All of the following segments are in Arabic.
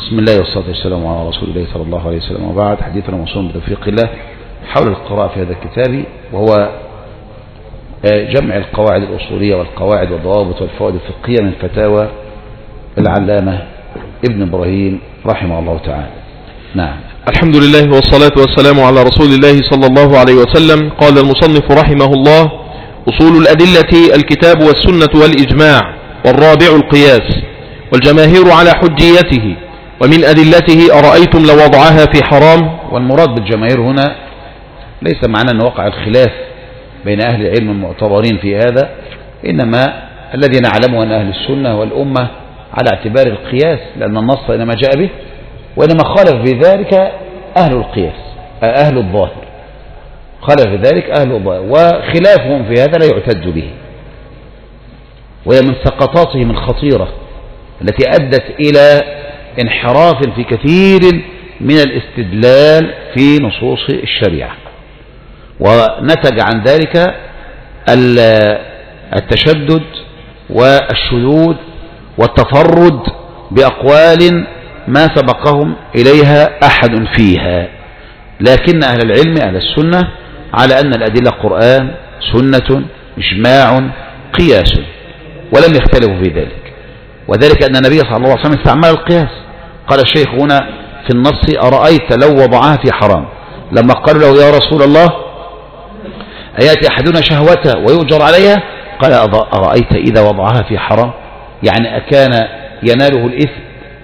بسم الله والصلاة والسلام على رسول الله صلى الله عليه وسلم، وبعد. حديثنا موصول بتوفيق الله حول القراءة في هذا الكتاب، وهو جمع القواعد الأصولية والقواعد والضوابط والفوائد الفقهية من فتاوى العلامة ابن إبراهيم رحمه الله تعالى. نعم. الحمد لله والصلاة والسلام على رسول الله صلى الله عليه وسلم. قال المصنف رحمه الله: أصول الأدلة الكتاب والسنة والإجماع، والرابع القياس، والجماهير على حجيته، ومن أدلته أرأيتم لو وضعها في حرام. والمراد بالجماهير هنا ليس معنى أن وقع الخلاف بين أهل العلم المعتبرين في هذا، إنما الذي نعلمه أن أهل السنة والأمة على اعتبار القياس، لأن النص إنما جاء به، وإنما خالف في ذلك أهل القياس، أهل الظاهر، خالف في ذلك أهل الظاهر، وخلافهم في هذا لا يعتد به، وهي من سقطاتهم الخطيرة التي أدت إلى انحراف في كثير من الاستدلال في نصوص الشريعة، ونتج عن ذلك التشدد والشذوذ والتفرد بأقوال ما سبقهم إليها أحد فيها. لكن أهل العلم أهل السنة على أن الأدلة قرآن، سنة، إجماع، قياس، ولم يختلفوا في ذلك، وذلك أن النبي صلى الله عليه وسلم استعمل القياس. قال الشيخ هنا في النص: أرأيت لو وضعها في حرام. لما قالوا له: يا رسول الله، أيأتي أحدنا شهوته ويؤجر عليها؟ قال: أرأيت إذا وضعها في حرام، يعني أكان يناله الإثم؟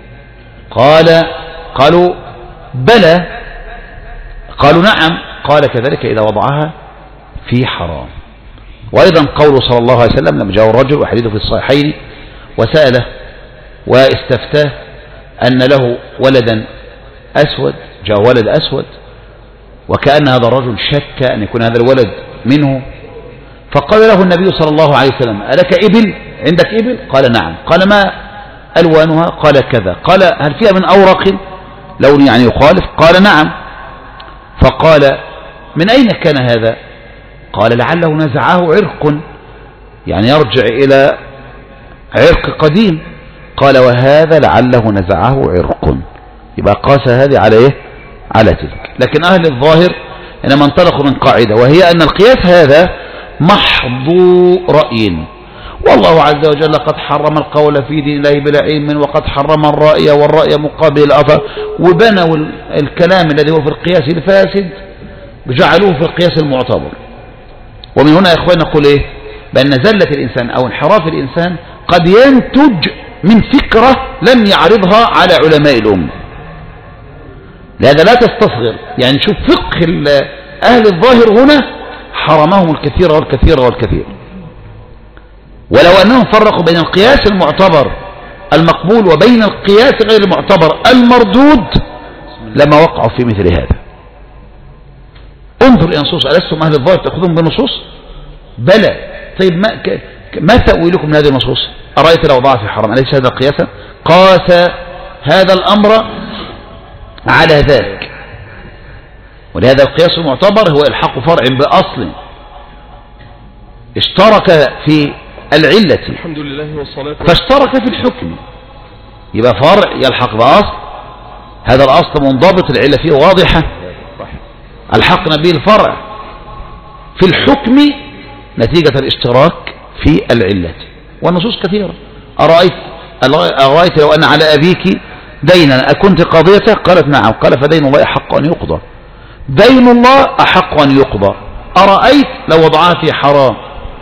قالوا بلى. قالوا نعم. قال: كذلك إذا وضعها في حرام. وأيضا قوله صلى الله عليه وسلم لما جاء الرجل، وحديثه في الصحيحين، وسأله واستفتاه أن له ولدا أسود، جاء ولد أسود، وكأن هذا الرجل شك أن يكون هذا الولد منه، فقال له النبي صلى الله عليه وسلم: ألك إبل؟ عندك إبل؟ قال: نعم. قال: ما ألوانها؟ قال: كذا. قال: هل فيها من أورق لون يعني يخالف؟ قال: نعم. فقال: من أين كان هذا؟ قال: لعله نزعه عرق، يعني يرجع إلى عرق قديم. قال: وهذا لعله نزعه عرق. يبقى قاس هذه على إيه؟ على تلك. لكن أهل الظاهر إنما انطلقوا من قاعدة، وهي أن القياس هذا محض رأي، والله عز وجل قد حرم القول في دين الله بلا علم، وقد حرم الرأي، والرأي مقابل الأثر، وبنوا الكلام الذي هو في القياس الفاسد جعلوه في القياس المعتبر. ومن هنا يا إخوان نقول إيه؟ بأن زلة الإنسان أو انحراف الإنسان قد ينتج من فكرة لم يعرضها على علماء الأمة. لهذا لا تستصغر، يعني شوف فقه أهل الظاهر هنا حرمهم الكثير والكثير والكثير، ولو أنهم فرقوا بين القياس المعتبر المقبول وبين القياس غير المعتبر المردود لما وقعوا في مثل هذا. انظر إلى النصوص: ألستم أهل الظاهر تأخذون بالنصوص؟ بلى. طيب ما تأويلكم من هذه النصوص؟ أرأيت لو وضعها في حرام، أليس هذا قياسا؟ قاس هذا الأمر على ذاك. ولهذا القياس المعتبر هو إلحاق فرع بأصل اشترك في العلة، الحمد لله والصلاة فاشترك في الحكم، يبقى فرع يلحق بأصل، هذا الأصل منضبط، العلة فيه واضحة، الحقنا به الفرع في الحكم نتيجة الاشتراك في العلة. والنصوص كثيرة. أرأيت لو أن على أبيك دينا أكنت قاضيته؟ قالت: نعم. قال: فدين الله أحق أن يقضى، دين الله أحق أن يقضى. أرأيت لو وضعها في حرام؟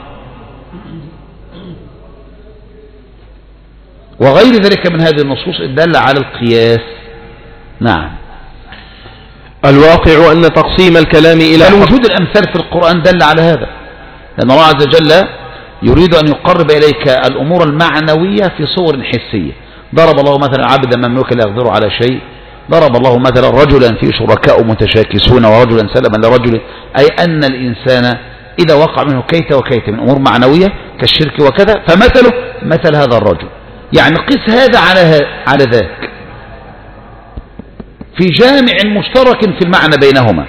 وغير ذلك من هذه النصوص الدالة على القياس. نعم. الواقع أن تقسيم الكلام إلى وجود الأمثال في القرآن دل على هذا، لأن الله عز وجل يريد أن يقرب إليك الأمور المعنوية في صور حسية. ضرب الله مثلا عبدا مملوكا لا يقدر على شيء، ضرب الله مثلا رجلا فيه شركاء متشاكسون، ورجلا سلما لرجل، أي أن الإنسان إذا وقع منه كيت وكيت من أمور معنوية كالشرك وكذا، فمثله مثل هذا الرجل. يعني قس هذا على ذاك في جامع مشترك في المعنى بينهما.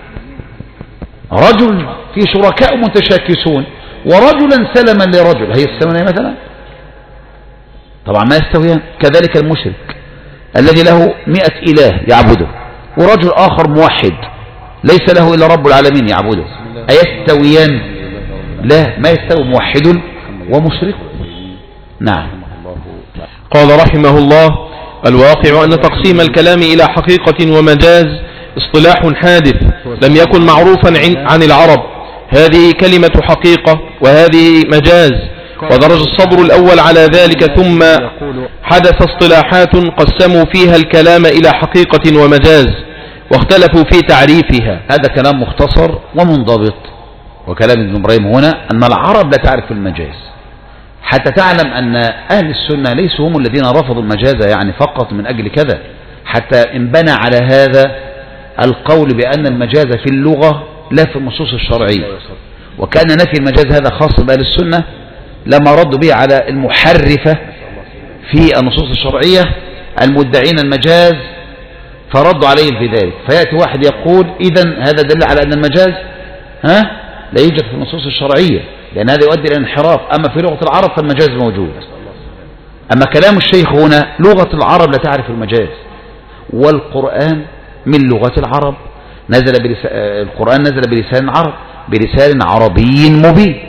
رجل في شركاء متشاكسون، ورجلا سلما لرجل، هي السلمة مثلا؟ طبعا ما يستويان. كذلك المشرك الذي له 100 إله يعبده، ورجل آخر موحد ليس له إلا رب العالمين يعبده، أيستويان؟ لا، ما يستوي موحد ومشرك. نعم. قال رحمه الله: الواقع أن تقسيم الكلام إلى حقيقة ومجاز اصطلاح حادث لم يكن معروفا عن العرب. هذه كلمة حقيقة وهذه مجاز، ودرج الصدر الأول على ذلك، ثم حدث اصطلاحات قسموا فيها الكلام إلى حقيقة ومجاز واختلفوا في تعريفها. هذا كلام مختصر ومنضبط، وكلام ابن إبراهيم هنا أن العرب لا تعرف المجاز، حتى تعلم أن أهل السنة ليسوا هم الذين رفضوا المجاز يعني فقط من أجل كذا، حتى انبنى على هذا القول بأن المجاز في اللغة لا في النصوص الشرعية، وكان نفي المجاز هذا خاص بأهل السنة لما ردوا به على المحرفة في النصوص الشرعية المدعين المجاز، فردوا عليهم في ذلك. فيأتي واحد يقول إذن هذا دل على أن المجاز لا يوجد في النصوص الشرعية، لأن هذا يؤدي إلى انحراف. أما في لغة العرب فالمجاز موجود. أما كلام الشيخ هنا لغة العرب لا تعرف المجاز، والقرآن من لغة العرب القرآن نزل بلسان عرب، بلسان عربي مبين،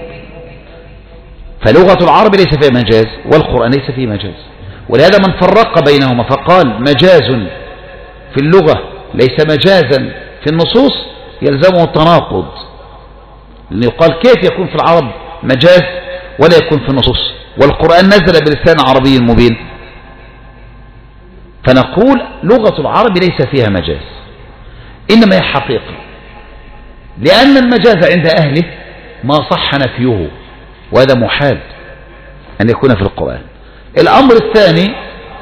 فلغة العرب ليس فيها مجاز والقرآن ليس فيه مجاز. ولهذا من فرق بينهما فقال مجاز في اللغة ليس مجازا في النصوص يلزمه التناقض، لأنه يقال كيف يكون في العرب مجاز ولا يكون في النصوص والقرآن نزل بلسان عربي مبين؟ فنقول لغة العرب ليس فيها مجاز، إنما هي حقيقة، لأن المجاز عند أهله ما صح نفيه، وهذا محال أن يكون في القرآن. الأمر الثاني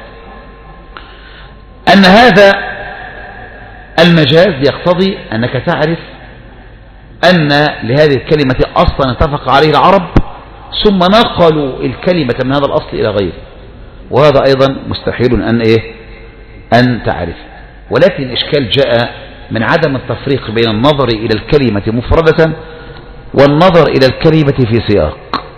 أن هذا المجاز يقتضي أنك تعرف أن لهذه الكلمة أصلا اتفق عليه العرب ثم نقلوا الكلمة من هذا الأصل إلى غيره، وهذا أيضا مستحيل أن تعرف. ولكن الإشكال جاء من عدم التفريق بين النظر إلى الكلمة مفردة والنظر إلى الكلمة في سياق.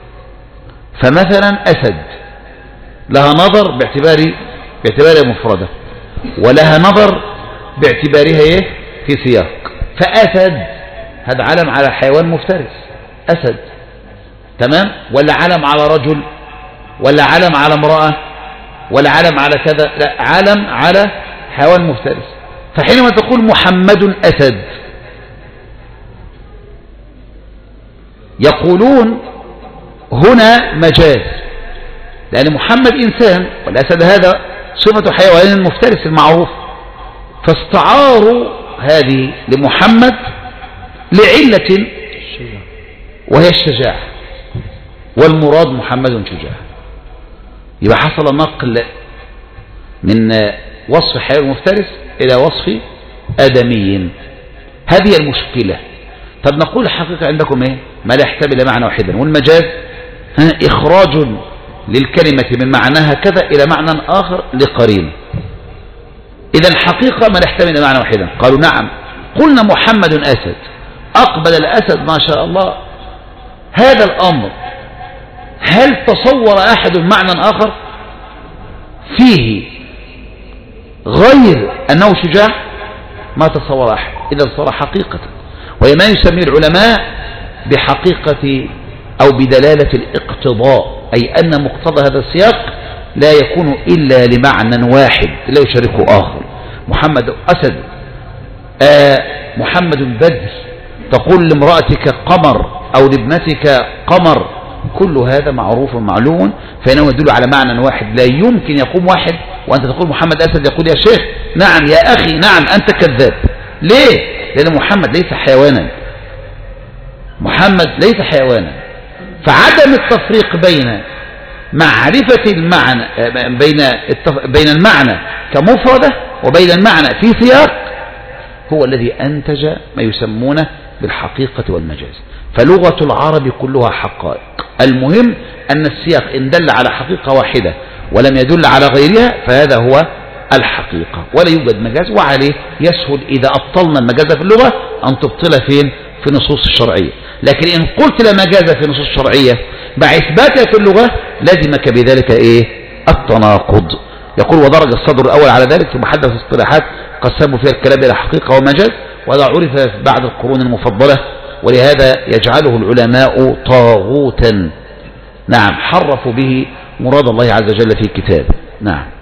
فمثلا أسد لها نظر باعتبارها مفردة، ولها نظر باعتبارها في سياق. فأسد هذا علم على حيوان مفترس، أسد، تمام؟ ولا علم على رجل، ولا علم على امرأة، ولا علم على كذا، لا، علم على حيوان مفترس. فحينما تقول محمد أسد يقولون هنا مجاز، لأن محمد إنسان والأسد هذا صفة حيوان مفترس المعروف، فاستعاروا هذه لمحمد لعلة وهي الشجاعة، والمراد محمد شجاع. يبقى حصل نقل من وصف حيوان مفترس إلى وصف آدمي. هذه المشكلة. طب نقول الحقيقة عندكم إيه؟ ما لا يحتمل معنى واحدا، والمجاز إخراج للكلمة من معناها كذا إلى معنى آخر لقرين. إذا الحقيقة ما لا يحتمل معنى واحدا. قالوا نعم، قلنا محمد أسد، أقبل الأسد ما شاء الله. هذا الأمر هل تصور أحد معنى آخر فيه غير أنه شجاع؟ ما تصور أحد. إذا صار حقيقة، وهي ما يسميه العلماء بحقيقة أو بدلالة الاقتضاء، أي أن مقتضى هذا السياق لا يكون إلا لمعنى واحد لا يشاركه آخر. محمد أسد، محمد بدر، تقول لامرأتك قمر أو لابنتك قمر، كل هذا معروف ومعلوم، فإنه يدل على معنى واحد. لا يمكن يقوم واحد وأنت تقول محمد أسد يقول يا شيخ نعم يا أخي نعم أنت كذاب. ليه؟ لأن محمد ليس حيوانا، محمد ليس حيوانا. فعدم التفريق بين معرفة المعنى بين المعنى كمفردة وبين المعنى في سياق هو الذي أنتج ما يسمونه بالحقيقة والمجاز. فلغة العرب كلها حقائق، المهم أن السياق إن دل على حقيقة واحدة ولم يدل على غيرها فهذا هو الحقيقة، ولا يوجد مجاز. وعليه يسهل إذا أبطلنا المجاز في اللغة أن تبطل فين؟ في النصوص الشرعية. لكن إن قلت لا مجاز في النصوص الشرعية مع إثباتها في اللغة لازمك بذلك إيه؟ التناقض. يقول ودرج الصدر الأول على ذلك ثم حدث اصطلاحات قسموا فيها الكلام إلى حقيقة ومجاز، وهذا عرف بعد القرون المفضلة، ولهذا يجعله العلماء طاغوتا. نعم، حرفوا به مراد الله عز وجل في كتابه. نعم.